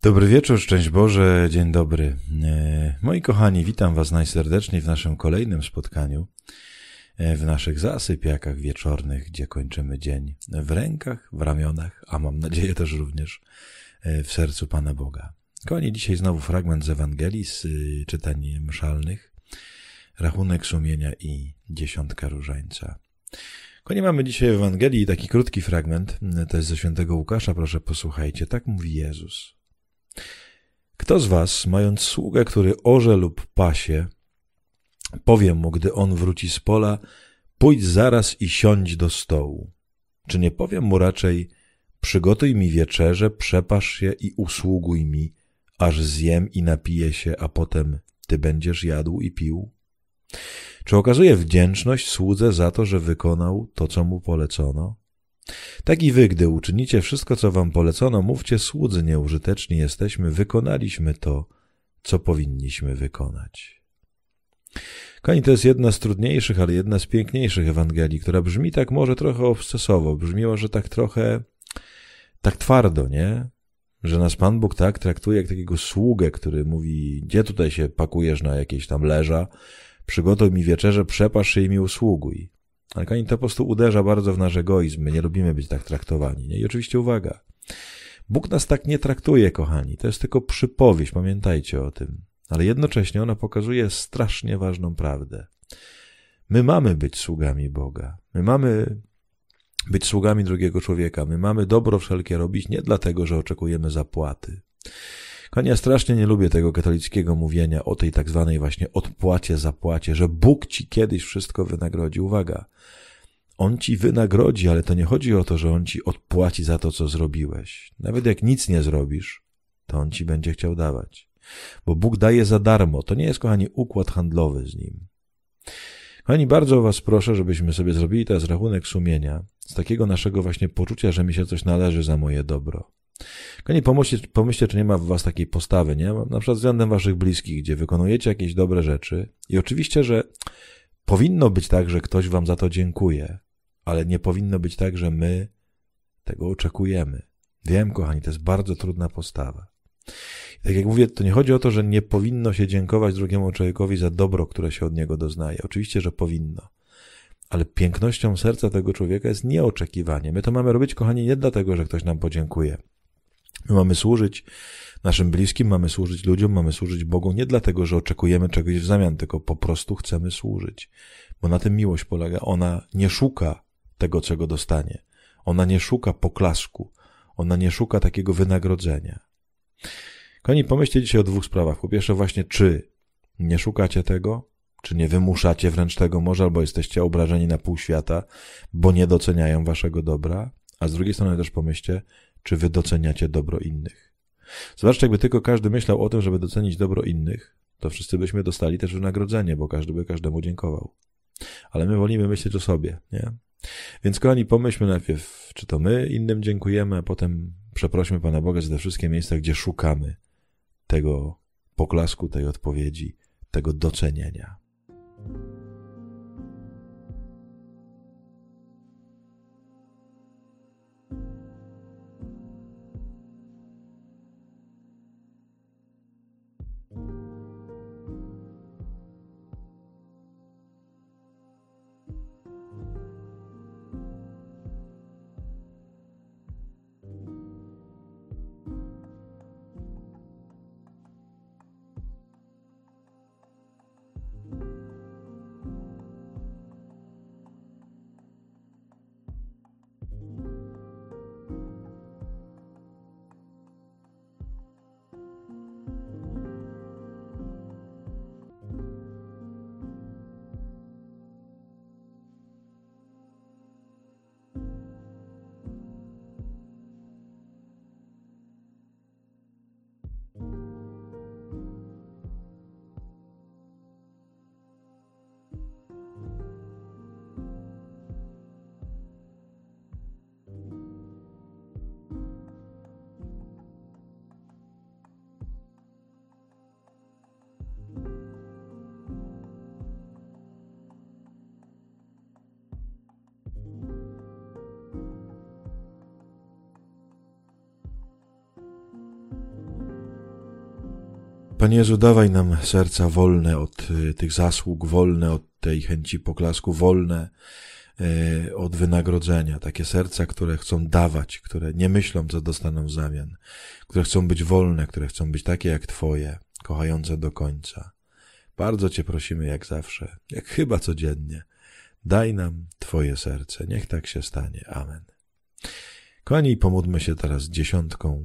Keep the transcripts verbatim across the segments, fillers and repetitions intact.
Dobry wieczór, szczęść Boże, dzień dobry. Moi kochani, witam Was najserdeczniej w naszym kolejnym spotkaniu, w naszych zasypiakach wieczornych, gdzie kończymy dzień w rękach, w ramionach, a mam nadzieję też również w sercu Pana Boga. Kochani, dzisiaj znowu fragment z Ewangelii, z czytań mszalnych, rachunek sumienia i dziesiątka różańca. Kochani, mamy dzisiaj w Ewangelii taki krótki fragment, to jest ze świętego Łukasza, proszę posłuchajcie, tak mówi Jezus. Kto z was, mając sługę, który orze lub pasie, powie mu, gdy on wróci z pola, pójdź zaraz i siądź do stołu. Czy nie powiem mu raczej, przygotuj mi wieczerzę, przepasz się i usługuj mi, aż zjem i napiję się, a potem ty będziesz jadł i pił? Czy okazuje wdzięczność słudze za to, że wykonał to, co mu polecono? Tak i wy, gdy uczynicie wszystko, co wam polecono, mówcie, słudzy nieużyteczni jesteśmy, wykonaliśmy to, co powinniśmy wykonać. Kochani, to jest jedna z trudniejszych, ale jedna z piękniejszych Ewangelii, która brzmi tak może trochę obsesowo, brzmi może tak trochę, tak twardo, nie? Że nas Pan Bóg tak traktuje jak takiego sługę, który mówi, gdzie tutaj się pakujesz na jakieś tam leża, przygotuj mi wieczerzę, przepasz się i mi usługuj. Ale kochani, to po prostu uderza bardzo w nasz egoizm. My nie lubimy być tak traktowani. Nie? I oczywiście uwaga. Bóg nas tak nie traktuje, kochani. To jest tylko przypowieść, pamiętajcie o tym. Ale jednocześnie ona pokazuje strasznie ważną prawdę. My mamy być sługami Boga. My mamy być sługami drugiego człowieka. My mamy dobro wszelkie robić nie dlatego, że oczekujemy zapłaty. Kochani, ja strasznie nie lubię tego katolickiego mówienia o tej tak zwanej właśnie odpłacie, zapłacie, że Bóg ci kiedyś wszystko wynagrodzi. Uwaga, On ci wynagrodzi, ale to nie chodzi o to, że On ci odpłaci za to, co zrobiłeś. Nawet jak nic nie zrobisz, to On ci będzie chciał dawać. Bo Bóg daje za darmo. To nie jest, kochani, układ handlowy z Nim. Kochani, bardzo was proszę, żebyśmy sobie zrobili teraz rachunek sumienia z takiego naszego właśnie poczucia, że mi się coś należy za moje dobro. Kochani, pomyślcie, pomyślcie, czy nie ma w was takiej postawy, nie? Na przykład względem waszych bliskich, gdzie wykonujecie jakieś dobre rzeczy i oczywiście, że powinno być tak, że ktoś wam za to dziękuje, ale nie powinno być tak, że my tego oczekujemy. Wiem, kochani, to jest bardzo trudna postawa. I tak jak mówię, to nie chodzi o to, że nie powinno się dziękować drugiemu człowiekowi za dobro, które się od niego doznaje. Oczywiście, że powinno. Ale pięknością serca tego człowieka jest nieoczekiwanie. My to mamy robić, kochani, nie dlatego, że ktoś nam podziękuje. My mamy służyć naszym bliskim, mamy służyć ludziom, mamy służyć Bogu nie dlatego, że oczekujemy czegoś w zamian, tylko po prostu chcemy służyć. Bo na tym miłość polega. Ona nie szuka tego, czego dostanie. Ona nie szuka poklasku. Ona nie szuka takiego wynagrodzenia. Kochani, pomyślcie dzisiaj o dwóch sprawach. Po pierwsze właśnie, czy nie szukacie tego, czy nie wymuszacie wręcz tego może, albo jesteście obrażeni na pół świata, bo nie doceniają waszego dobra, a z drugiej strony też pomyślcie, czy wy doceniacie dobro innych. Zobaczcie, jakby tylko każdy myślał o tym, żeby docenić dobro innych, to wszyscy byśmy dostali też wynagrodzenie, bo każdy by każdemu dziękował. Ale my wolimy myśleć o sobie, nie? Więc kochani, pomyślmy najpierw, czy to my innym dziękujemy, a potem przeprośmy Pana Boga za te wszystkie miejsca, gdzie szukamy tego poklasku, tej odpowiedzi, tego docenienia. Panie Jezu, dawaj nam serca wolne od tych zasług, wolne od tej chęci poklasku, wolne od wynagrodzenia. Takie serca, które chcą dawać, które nie myślą, co dostaną w zamian, które chcą być wolne, które chcą być takie jak Twoje, kochające do końca. Bardzo Cię prosimy, jak zawsze, jak chyba codziennie, daj nam Twoje serce. Niech tak się stanie. Amen. Kochani, pomódlmy się teraz dziesiątką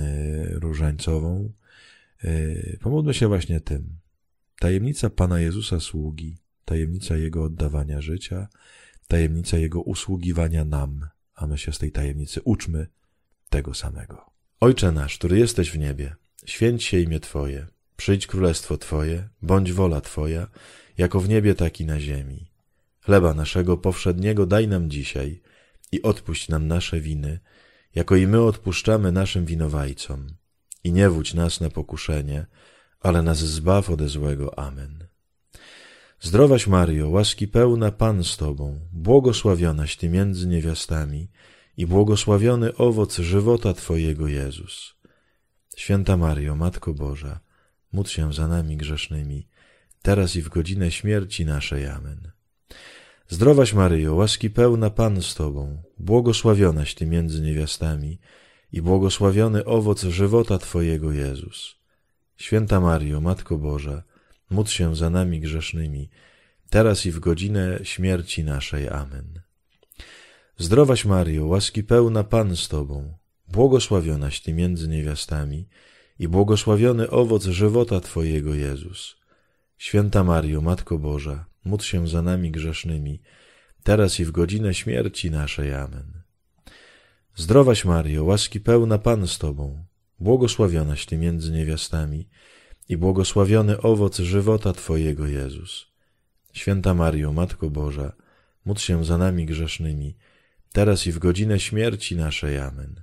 różańcową. Pomódlmy się właśnie tym. Tajemnica Pana Jezusa sługi, tajemnica Jego oddawania życia, tajemnica Jego usługiwania nam, a my się z tej tajemnicy uczmy tego samego. Ojcze nasz, który jesteś w niebie, święć się imię Twoje, przyjdź królestwo Twoje, bądź wola Twoja, jako w niebie, tak i na ziemi. Chleba naszego powszedniego daj nam dzisiaj i odpuść nam nasze winy, jako i my odpuszczamy naszym winowajcom. I nie wódź nas na pokuszenie, ale nas zbaw ode złego. Amen. Zdrowaś Maryjo, łaski pełna, Pan z Tobą, błogosławionaś Ty między niewiastami i błogosławiony owoc żywota Twojego, Jezus. Święta Maryjo, Matko Boża, módl się za nami grzesznymi, teraz i w godzinę śmierci naszej. Amen. Zdrowaś Maryjo, łaski pełna, Pan z Tobą, błogosławionaś Ty między niewiastami i błogosławiony owoc żywota Twojego, Jezus. Święta Maryjo, Matko Boża, módl się za nami grzesznymi, teraz i w godzinę śmierci naszej. Amen. Zdrowaś Maryjo, łaski pełna, Pan z Tobą, błogosławionaś Ty między niewiastami i błogosławiony owoc żywota Twojego, Jezus. Święta Maryjo, Matko Boża, módl się za nami grzesznymi, teraz i w godzinę śmierci naszej. Amen. Zdrowaś Maryjo, łaski pełna, Pan z Tobą, błogosławionaś Ty między niewiastami i błogosławiony owoc żywota Twojego, Jezus. Święta Maryjo, Matko Boża, módl się za nami grzesznymi, teraz i w godzinę śmierci naszej. Amen.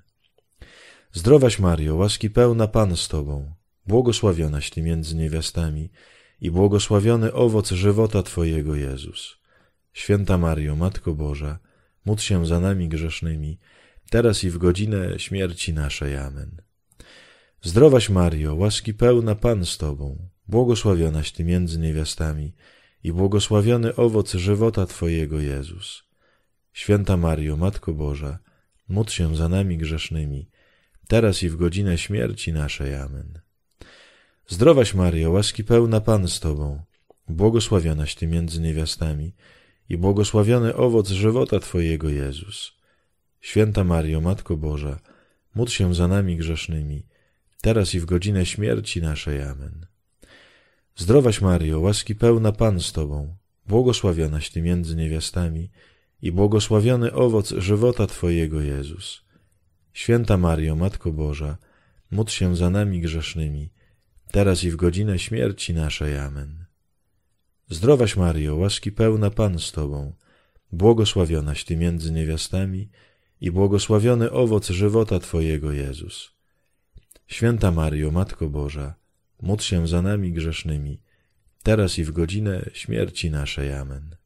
Zdrowaś Maryjo, łaski pełna, Pan z Tobą, błogosławionaś Ty między niewiastami i błogosławiony owoc żywota Twojego, Jezus. Święta Maryjo, Matko Boża, módl się za nami grzesznymi, teraz i w godzinę śmierci naszej. Amen. Zdrowaś Maryjo, łaski pełna, Pan z Tobą, błogosławionaś Ty między niewiastami i błogosławiony owoc żywota Twojego, Jezus. Święta Maryjo, Matko Boża, módl się za nami grzesznymi, teraz i w godzinę śmierci naszej. Amen. Zdrowaś Maryjo, łaski pełna, Pan z Tobą, błogosławionaś Ty między niewiastami i błogosławiony owoc żywota Twojego, Jezus. Święta Maryjo, Matko Boża, módl się za nami grzesznymi, teraz i w godzinę śmierci naszej. Amen. Zdrowaś Maryjo, łaski pełna, Pan z Tobą, błogosławionaś Ty między niewiastami i błogosławiony owoc żywota Twojego, Jezus. Święta Maryjo, Matko Boża, módl się za nami grzesznymi, teraz i w godzinę śmierci naszej. Amen. Zdrowaś Maryjo, łaski pełna, Pan z Tobą, błogosławionaś Ty między niewiastami i błogosławiony owoc żywota Twojego, Jezus. Święta Maryjo, Matko Boża, módl się za nami grzesznymi, teraz i w godzinę śmierci naszej. Amen.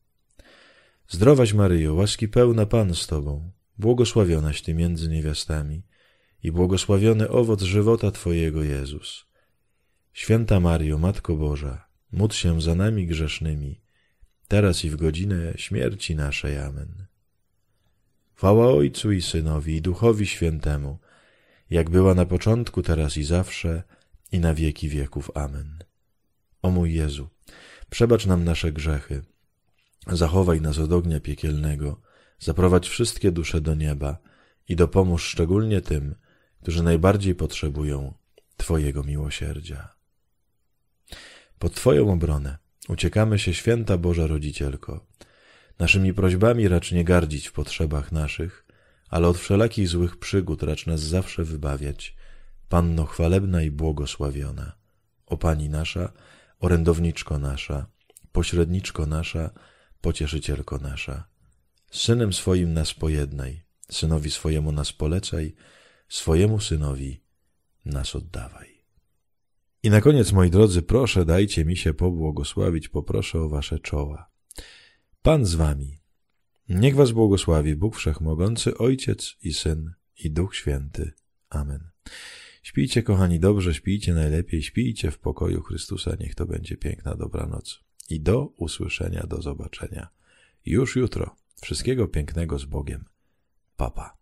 Zdrowaś Maryjo, łaski pełna, Pan z Tobą, błogosławionaś Ty między niewiastami i błogosławiony owoc żywota Twojego, Jezus. Święta Maryjo, Matko Boża, módl się za nami grzesznymi, teraz i w godzinę śmierci naszej. Amen. Chwała Ojcu i Synowi i Duchowi Świętemu, jak była na początku, teraz i zawsze, i na wieki wieków. Amen. O mój Jezu, przebacz nam nasze grzechy, zachowaj nas od ognia piekielnego, zaprowadź wszystkie dusze do nieba i dopomóż szczególnie tym, którzy najbardziej potrzebują Twojego miłosierdzia. Pod Twoją obronę uciekamy się, Święta Boża Rodzicielko. Naszymi prośbami racz nie gardzić w potrzebach naszych, ale od wszelakich złych przygód racz nas zawsze wybawiać, Panno chwalebna i błogosławiona. O Pani nasza, orędowniczko nasza, pośredniczko nasza, pocieszycielko nasza. Z Synem swoim nas pojednaj, Synowi swojemu nas polecaj, swojemu Synowi nas oddawaj. I na koniec, moi drodzy, proszę, dajcie mi się pobłogosławić, poproszę o wasze czoła. Pan z wami. Niech was błogosławi Bóg Wszechmogący, Ojciec i Syn i Duch Święty. Amen. Śpijcie, kochani, dobrze, śpijcie najlepiej, śpijcie w pokoju Chrystusa, niech to będzie piękna dobranoc. I do usłyszenia, do zobaczenia już jutro. Wszystkiego pięknego z Bogiem. Pa, pa.